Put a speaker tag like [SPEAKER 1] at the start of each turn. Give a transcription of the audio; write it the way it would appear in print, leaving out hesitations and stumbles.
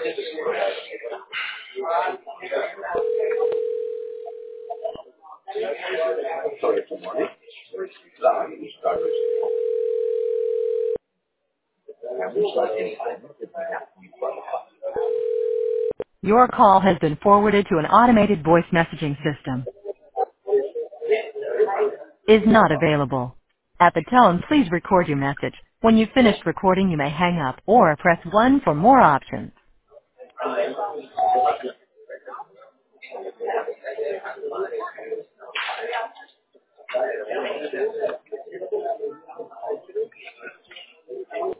[SPEAKER 1] Sorry, good morning. Can we start anything if we have to qualify?
[SPEAKER 2] Your call has been forwarded to an automated voice messaging system. Is not available. At the tone, please record your message. When you've finished recording, you may hang up or press 1 for more options.